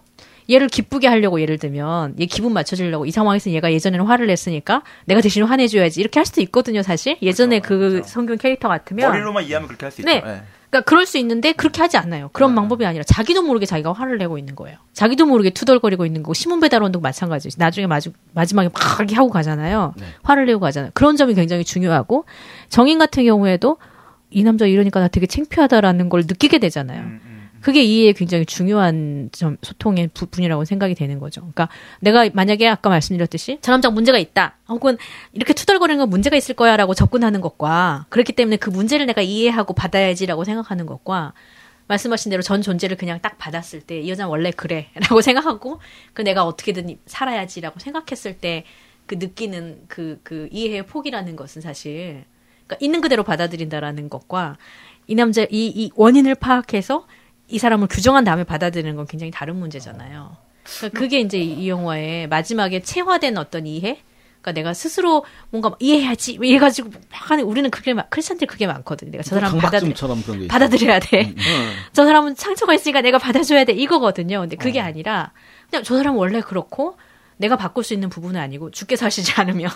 얘를 기쁘게 하려고 예를 들면 얘 기분 맞춰주려고 이 상황에서 얘가 예전에는 화를 냈으니까 내가 대신 화내줘야지 이렇게 할 수도 있거든요. 사실 예전에 그 성경 캐릭터 같으면 머리로만 이해하면 그렇게 할 수 있죠. 네. 그러니까 그럴 수 있는데 그렇게 하지 않아요. 그런 방법이 아니라 자기도 모르게 자기가 화를 내고 있는 거예요. 자기도 모르게 투덜거리고 있는 거고 신문 배달원도 마찬가지죠. 나중에 마지막에 막 이렇게 하고 가잖아요. 네. 화를 내고 가잖아요. 그런 점이 굉장히 중요하고 정인 같은 경우에도 이 남자 이러니까 나 되게 창피하다라는 걸 느끼게 되잖아요. 그게 이해에 굉장히 중요한 소통의 부분이라고 생각이 되는 거죠. 그러니까 내가 만약에 아까 말씀드렸듯이 저 남자가 문제가 있다. 혹은 이렇게 투덜거리는 건 문제가 있을 거야 라고 접근하는 것과 그렇기 때문에 그 문제를 내가 이해하고 받아야지라고 생각하는 것과 말씀하신 대로 전 존재를 그냥 딱 받았을 때 이 여자는 원래 그래 라고 생각하고 그 내가 어떻게든 살아야지라고 생각했을 때 그 느끼는 그 이해의 폭이라는 것은 사실 그러니까 있는 그대로 받아들인다라는 것과 이 남자 이 원인을 파악해서 이 사람을 규정한 다음에 받아들이는 건 굉장히 다른 문제잖아요. 그러니까 그게 이제 이 영화의 마지막에 체화된 어떤 이해? 그러니까 내가 스스로 뭔가 이해해야지 이래가지고 막 하는 우리는 크리스찬들 그게 많거든. 내가 저 사람 받아들여야 돼. 저 사람은 상처가 있으니까 내가 받아줘야 돼 이거거든요. 근데 그게 아니라 그냥 저 사람은 원래 그렇고 내가 바꿀 수 있는 부분은 아니고 주께서 하시지 않으면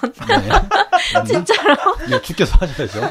진짜로 네, 주께서 하셔야죠.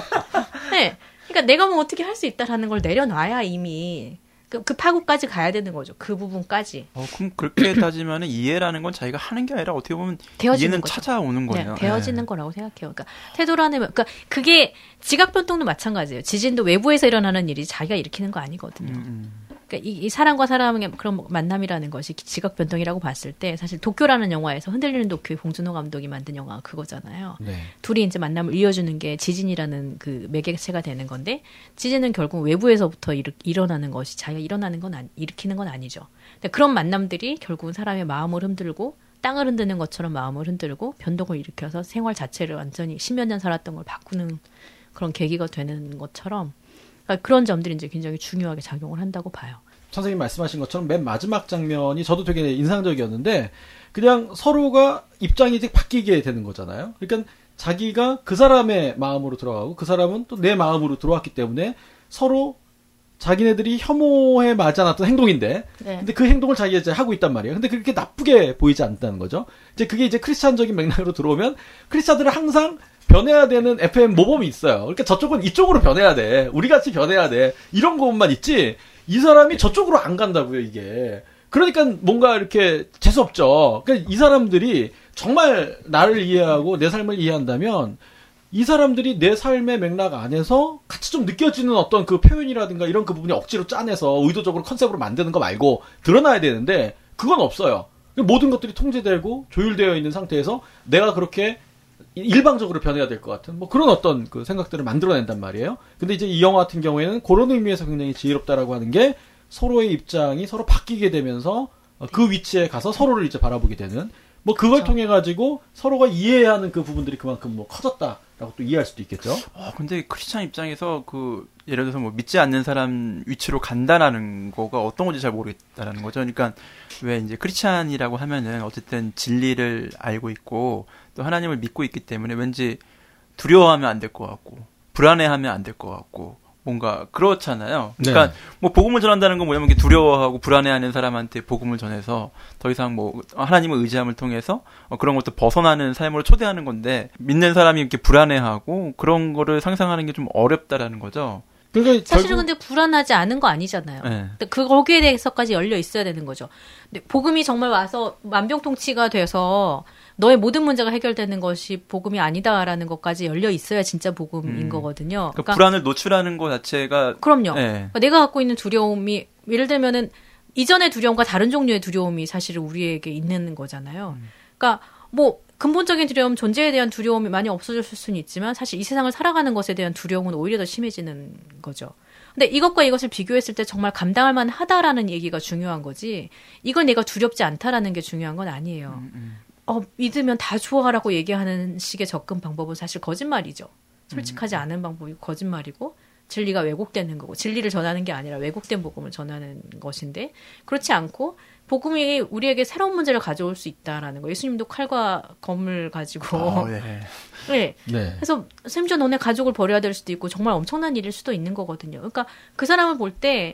네, 그러니까 내가 뭐 어떻게 할 수 있다라는 걸 내려놔야 이미. 그 파고까지 가야 되는 거죠. 그 부분까지. 그럼 그렇게 따지면 이해라는 건 자기가 하는 게 아니라 어떻게 보면 이해는 거죠. 찾아오는 거예요. 네, 되어지는 거라고 생각해요. 그러니까 태도라는 그러니까 그게 지각 변동도 마찬가지예요. 지진도 외부에서 일어나는 일이 자기가 일으키는 거 아니거든요. 그러니까 이 사람과 사람의 그런 만남이라는 것이 지각 변동이라고 봤을 때 사실 도쿄라는 영화에서 흔들리는 도쿄 봉준호 감독이 만든 영화가 그거잖아요. 네. 둘이 이제 만남을 이어주는 게 지진이라는 그 매개체가 되는 건데 지진은 결국 외부에서부터 일어나는 것이 자기가 일으키는 건 아니죠. 근데 그런 만남들이 결국은 사람의 마음을 흔들고 땅을 흔드는 것처럼 마음을 흔들고 변동을 일으켜서 생활 자체를 완전히 10몇 년 살았던 걸 바꾸는 그런 계기가 되는 것처럼 그러니까 그런 점들이 이제 굉장히 중요하게 작용을 한다고 봐요. 선생님 말씀하신 것처럼 맨 마지막 장면이 저도 되게 인상적이었는데 그냥 서로가 입장이 이제 바뀌게 되는 거잖아요. 그러니까 자기가 그 사람의 마음으로 들어가고 그 사람은 또 내 마음으로 들어왔기 때문에 서로 자기네들이 혐오에 맞지 않았던 행동인데 네. 근데 그 행동을 자기가 이제 하고 있단 말이에요. 근데 그렇게 나쁘게 보이지 않다는 거죠. 이제 그게 이제 크리스찬적인 맥락으로 들어오면 크리스찬들은 항상 변해야 되는 FM 모범이 있어요. 그러니까 저쪽은 이쪽으로 변해야 돼. 우리 같이 변해야 돼. 이런 것만 있지. 이 사람이 저쪽으로 안 간다고요, 이게. 그러니까 뭔가 이렇게 재수없죠. 그러니까 이 사람들이 정말 나를 이해하고 내 삶을 이해한다면 이 사람들이 내 삶의 맥락 안에서 같이 좀 느껴지는 어떤 그 표현이라든가 이런 그 부분이 억지로 짜내서 의도적으로 컨셉으로 만드는 거 말고 드러나야 되는데 그건 없어요. 모든 것들이 통제되고 조율되어 있는 상태에서 내가 그렇게 일방적으로 변해야 될 것 같은 뭐 그런 어떤 그 생각들을 만들어낸단 말이에요. 근데 이제 이 영화 같은 경우에는 그런 의미에서 굉장히 지혜롭다라고 하는 게 서로의 입장이 서로 바뀌게 되면서 그 위치에 가서 서로를 이제 바라보게 되는 뭐 그걸 통해 가지고 서로가 이해해야 하는 그 부분들이 그만큼 뭐 커졌다라고 또 이해할 수도 있겠죠. 근데 크리스찬 입장에서 그 예를 들어서 뭐 믿지 않는 사람 위치로 간다라는 거가 어떤 건지 잘 모르겠다라는 거죠. 그러니까 왜 이제 크리스찬이라고 하면은 어쨌든 진리를 알고 있고 또 하나님을 믿고 있기 때문에 왠지 두려워하면 안 될 것 같고 불안해하면 안 될 것 같고 뭔가 그렇잖아요. 그러니까 네. 뭐 복음을 전한다는 건 뭐냐면 두려워하고 불안해하는 사람한테 복음을 전해서 더 이상 뭐 하나님을 의지함을 통해서 그런 것도 벗어나는 삶으로 초대하는 건데 믿는 사람이 이렇게 불안해하고 그런 거를 상상하는 게 좀 어렵다라는 거죠. 그러니까 사실은 근데 불안하지 않은 거 아니잖아요. 네. 거기에 대해서까지 열려 있어야 되는 거죠. 근데 복음이 정말 와서 만병통치가 돼서 너의 모든 문제가 해결되는 것이 복음이 아니다라는 것까지 열려 있어야 진짜 복음인 거거든요. 그러니까 불안을 노출하는 것 자체가 그럼요. 네. 그러니까 내가 갖고 있는 두려움이 예를 들면은 이전의 두려움과 다른 종류의 두려움이 사실은 우리에게 있는 거잖아요. 그러니까 뭐 근본적인 두려움, 존재에 대한 두려움이 많이 없어졌을 수는 있지만 사실 이 세상을 살아가는 것에 대한 두려움은 오히려 더 심해지는 거죠. 근데 이것과 이것을 비교했을 때 정말 감당할 만하다라는 얘기가 중요한 거지 이걸 내가 두렵지 않다라는 게 중요한 건 아니에요. 믿으면 다 좋아라고 얘기하는 식의 접근 방법은 사실 거짓말이죠. 솔직하지 않은 방법이 거짓말이고 진리가 왜곡되는 거고 진리를 전하는 게 아니라 왜곡된 복음을 전하는 것인데 그렇지 않고 복음이 우리에게 새로운 문제를 가져올 수 있다라는 거. 예수님도 칼과 검을 가지고 네. 네. 그래서 심지어 너네 가족을 버려야 될 수도 있고 정말 엄청난 일일 수도 있는 거거든요. 그러니까 그 사람을 볼 때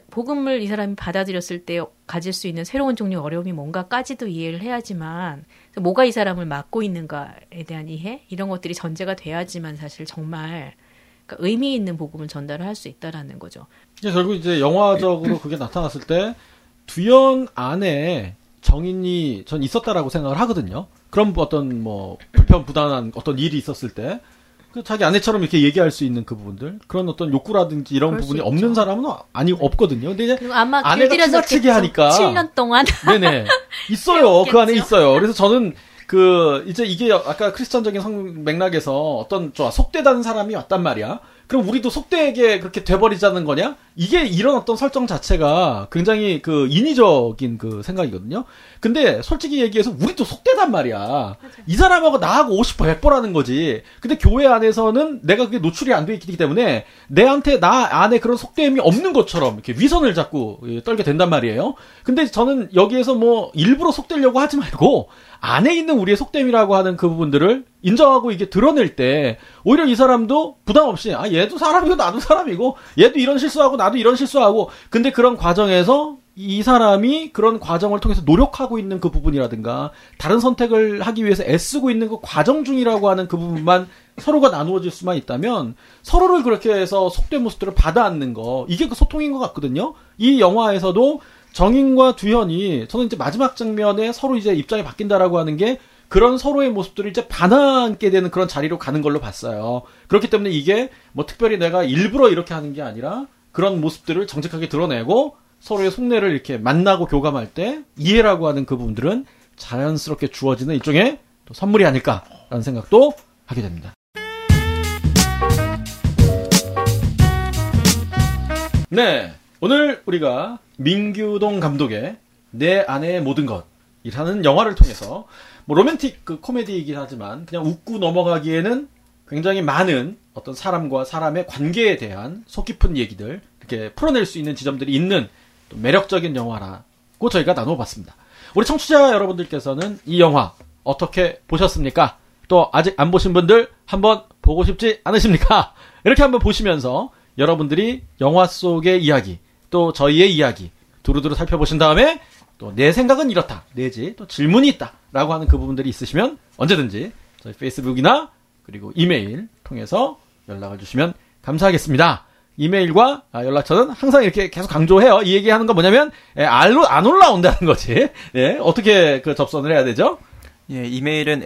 복음을 이 사람이 받아들였을 때 가질 수 있는 새로운 종류의 어려움이 뭔가까지도 이해를 해야지만 뭐가 이 사람을 막고 있는가에 대한 이해 이런 것들이 전제가 돼야지만 사실 정말 그러니까 의미 있는 복음을 전달을 할 수 있다라는 거죠. 결국 이제 영화적으로 그게 나타났을 때 두연 안에 정인이 전 있었다라고 생각을 하거든요. 그럼 어떤 뭐 불편부단한 어떤 일이 있었을 때 자기 아내처럼 이렇게 얘기할 수 있는 그 부분들 그런 어떤 욕구라든지 이런 부분이 없는 사람은 없거든요. 근데 이제 아마 아내가 지나치게 하니까 7년 동안 네네 있어요. 그 안에 있어요. 그래서 저는 이제 이게 아까 크리스천적인 맥락에서 어떤 속되다는 사람이 왔단 말이야. 그럼 우리도 속되게 그렇게 돼버리자는 거냐? 이게 이런 어떤 설정 자체가 굉장히 인위적인 생각이거든요. 근데 솔직히 얘기해서 우리도 속되단 말이야. 맞아. 이 사람하고 나하고 50% 100%라는 거지. 근데 교회 안에서는 내가 그게 노출이 안 돼 있기 때문에 내한테 나 안에 그런 속됨이 없는 것처럼 이렇게 위선을 자꾸 떨게 된단 말이에요. 근데 저는 여기에서 뭐 일부러 속되려고 하지 말고 안에 있는 우리의 속됨이라고 하는 그 부분들을 인정하고 이게 드러낼 때 오히려 이 사람도 부담 없이 얘도 사람이고 나도 사람이고 얘도 이런 실수하고 나도 이런 실수하고 근데 그런 과정에서 이 사람이 그런 과정을 통해서 노력하고 있는 그 부분이라든가 다른 선택을 하기 위해서 애쓰고 있는 그 과정 중이라고 하는 그 부분만 서로가 나누어질 수만 있다면 서로를 그렇게 해서 속된 모습들을 받아안는 거 이게 그 소통인 것 같거든요. 이 영화에서도 정인과 두현이 저는 이제 마지막 장면에 서로 이제 입장이 바뀐다라고 하는 게 그런 서로의 모습들을 이제 반항하게 되는 그런 자리로 가는 걸로 봤어요. 그렇기 때문에 이게 뭐 특별히 내가 일부러 이렇게 하는 게 아니라 그런 모습들을 정직하게 드러내고 서로의 속내를 이렇게 만나고 교감할 때 이해라고 하는 그 부분들은 자연스럽게 주어지는 일종의 또 선물이 아닐까라는 생각도 하게 됩니다. 네. 오늘 우리가 민규동 감독의 내 아내의 모든 것이라는 영화를 통해서 뭐 로맨틱 코미디이긴 하지만 그냥 웃고 넘어가기에는 굉장히 많은 어떤 사람과 사람의 관계에 대한 속 깊은 얘기들 이렇게 풀어낼 수 있는 지점들이 있는 또 매력적인 영화라고 저희가 나눠봤습니다. 우리 청취자 여러분들께서는 이 영화 어떻게 보셨습니까? 또 아직 안 보신 분들 한번 보고 싶지 않으십니까? 이렇게 한번 보시면서 여러분들이 영화 속의 이야기 또 저희의 이야기 두루두루 살펴보신 다음에 또 내 생각은 이렇다 내지 또 질문이 있다 라고 하는 그 부분들이 있으시면 언제든지 저희 페이스북이나 그리고 이메일 통해서 연락을 주시면 감사하겠습니다. 이메일과 연락처는 항상 이렇게 계속 강조해요. 이 얘기하는 건 뭐냐면 안 올라온다는 거지. 예, 어떻게 접선을 해야 되죠? 예, 이메일은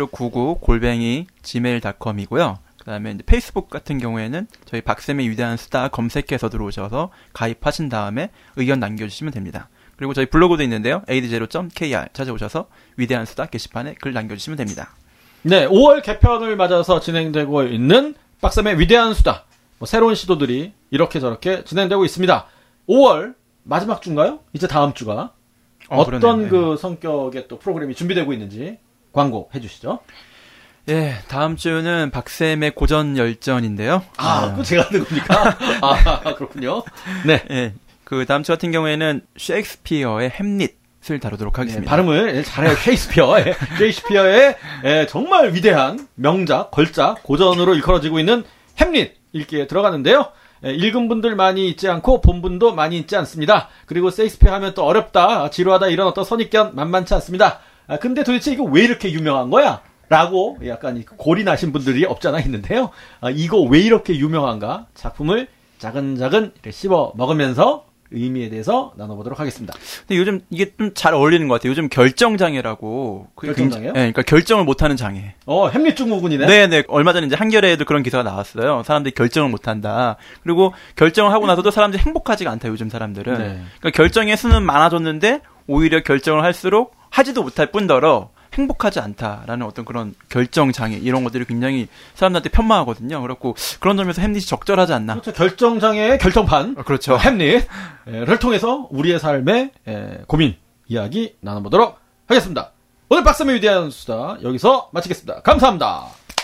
ad099@gmail.com이고요. 그다음에 이제 페이스북 같은 경우에는 저희 박쌤의 위대한 수다 검색해서 들어오셔서 가입하신 다음에 의견 남겨주시면 됩니다. 그리고 저희 블로그도 있는데요. ad0.kr 찾아오셔서 위대한 수다 게시판에 글 남겨주시면 됩니다. 네, 5월 개편을 맞아서 진행되고 있는 박쌤의 위대한 수다. 뭐 새로운 시도들이 이렇게 저렇게 진행되고 있습니다. 5월 마지막 주인가요? 이제 다음 주가 어떤 그 성격의 또 프로그램이 준비되고 있는지 광고해 주시죠. 예, 다음 주는 박쌤의 고전 열전인데요. 그거 제가 하는 겁니까? 그렇군요. 네. 예, 그 다음 주 같은 경우에는 셰익스피어의 햄릿을 다루도록 하겠습니다. 네, 발음을 잘해요. 셰익스피어의 정말 위대한 명작, 걸작, 고전으로 일컬어지고 있는 햄릿 읽기에 들어가는데요. 읽은 분들 많이 있지 않고 본 분도 많이 있지 않습니다. 그리고 셰익스피어 하면 또 어렵다, 지루하다 이런 어떤 선입견 만만치 않습니다. 근데 도대체 이거 왜 이렇게 유명한 거야? 라고 약간 골이 나신 분들이 없잖아 있는데요. 이거 왜 이렇게 유명한가? 작품을 자근자근 씹어 먹으면서 의미에 대해서 나눠보도록 하겠습니다. 근데 요즘 이게 좀 잘 어울리는 것 같아요. 요즘 결정장애라고. 결정장애요? 네, 그러니까 결정을 못하는 장애. 햄릿증후군이네. 네네. 얼마 전에 이제 한겨레에도 그런 기사가 나왔어요. 사람들이 결정을 못한다. 그리고 결정을 하고 나서도 사람들이 행복하지가 않다. 요즘 사람들은. 네. 그러니까 결정의 수는 많아졌는데 오히려 결정을 할수록 하지도 못할 뿐더러 행복하지 않다라는 어떤 그런 결정장애 이런 것들이 굉장히 사람들한테 편마하거든요. 그렇고 그런 점에서 햄릿이 적절하지 않나. 그렇죠. 결정장애의 결정판. 그렇죠. 햄릿을 통해서 우리의 삶의 고민 이야기 나눠보도록 하겠습니다. 오늘 박쌤의 위대한 수다 여기서 마치겠습니다. 감사합니다.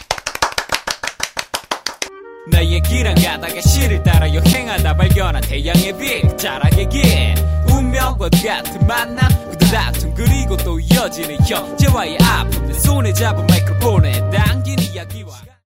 나의 길을 가다가 시를 따라 여행하다 발견한 태양의 빛 자락의 길 운명과 같은 만남 그들 다툼 그리고 또 이어지는 형제와의 아픔 내 손에 잡은 마이크로폰에 당기는